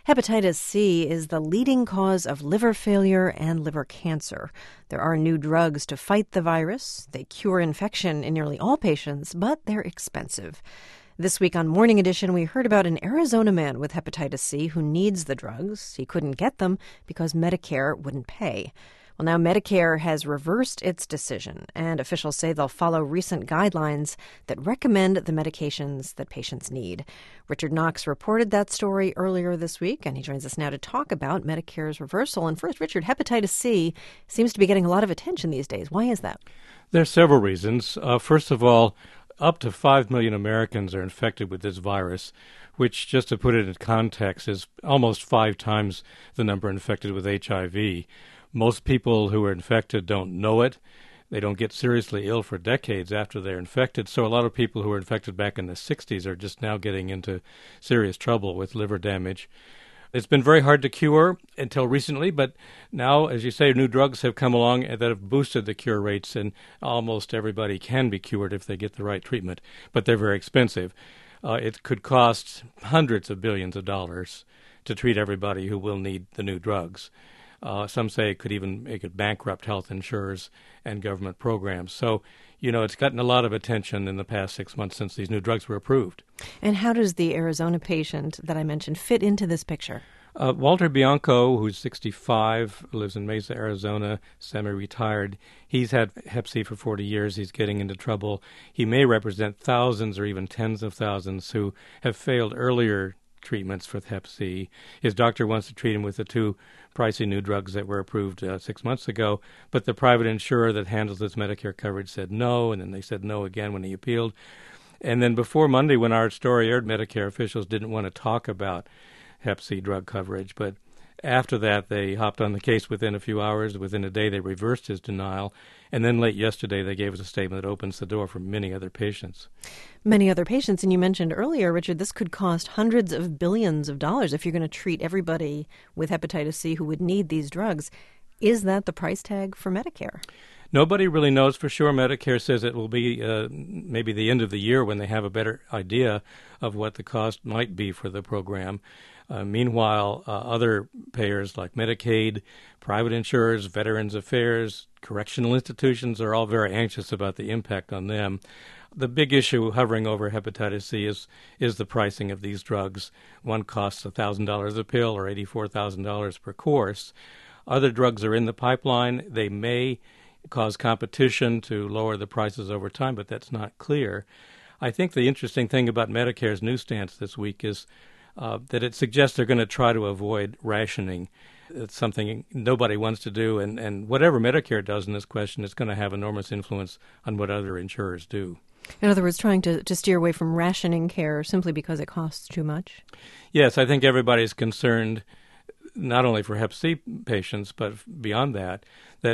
Hepatitis C is the leading cause of liver failure and liver cancer. There are new drugs to fight the virus. They cure infection in nearly all patients, but they're expensive. This week on Morning Edition, we heard about an Arizona man with hepatitis C who needs the drugs. He couldn't get them because Medicare wouldn't pay. Well, now Medicare has reversed its decision, and officials say they'll follow recent guidelines that recommend the medications that patients need. Richard Knox reported that story earlier this week, and he joins us now to talk about Medicare's reversal. And first, Richard, hepatitis C seems to be getting a lot of attention these days. Why is that? There are several reasons. First of all, up to 5 million Americans are infected with this virus, which, just to put it in context, is almost 5 times the number infected with HIV. Most people who are infected don't know it. They don't get seriously ill for decades after they're infected. So a lot of people who were infected back in the 60s are just now getting into serious trouble with liver damage. It's been very hard to cure until recently, but now, as you say, new drugs have come along that have boosted the cure rates, and almost everybody can be cured if they get the right treatment, but they're very expensive. It could cost hundreds of billions of dollars to treat everybody who will need the new drugs. Some say it could even make it bankrupt health insurers and government programs. So, it's gotten a lot of attention in the past 6 months since these new drugs were approved. And how does the Arizona patient that I mentioned fit into this picture? Walter Bianco, who's 65, lives in Mesa, Arizona, semi-retired. He's had Hep C for 40 years. He's getting into trouble. He may represent thousands or even tens of thousands who have failed earlier treatments for Hep C. His doctor wants to treat him with the 2 pricey new drugs that were approved 6 months ago, but the private insurer that handles his Medicare coverage said no, and then they said no again when he appealed. And then before Monday, when our story aired, Medicare officials didn't want to talk about Hep C drug coverage, but after that, they hopped on the case within a few hours. Within a day, they reversed his denial. And then late yesterday, they gave us a statement that opens the door for many other patients. Many other patients. And you mentioned earlier, Richard, this could cost hundreds of billions of dollars if you're going to treat everybody with hepatitis C who would need these drugs. Is that the price tag for Medicare? Nobody really knows for sure. Medicare says it will be maybe the end of the year when they have a better idea of what the cost might be for the program. Meanwhile, other payers like Medicaid, private insurers, Veterans Affairs, correctional institutions are all very anxious about the impact on them. The big issue hovering over hepatitis C is the pricing of these drugs. One costs $1,000 a pill or $84,000 per course. Other drugs are in the pipeline. They may cause competition to lower the prices over time, but that's not clear. I think the interesting thing about Medicare's new stance this week is that it suggests they're going to try to avoid rationing. It's something nobody wants to do, and whatever Medicare does in this question is going to have enormous influence on what other insurers do. In other words, trying to steer away from rationing care simply because it costs too much? Yes, I think everybody's concerned, not only for Hep C patients, but beyond that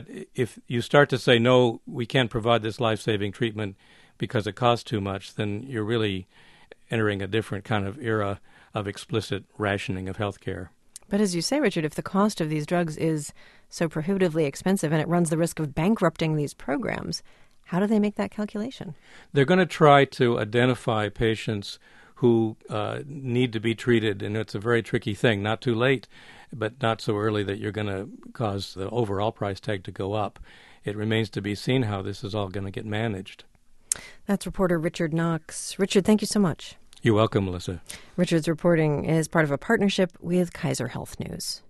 if you start to say, no, we can't provide this life-saving treatment because it costs too much, then you're really entering a different kind of era of explicit rationing of health care. But as you say, Richard, if the cost of these drugs is so prohibitively expensive and it runs the risk of bankrupting these programs, how do they make that calculation? They're going to try to identify patients who need to be treated, and it's a very tricky thing. Not too late, but not so early that you're going to cause the overall price tag to go up. It remains to be seen how this is all going to get managed. That's reporter Richard Knox. Richard, thank you so much. You're welcome, Melissa. Richard's reporting is part of a partnership with Kaiser Health News.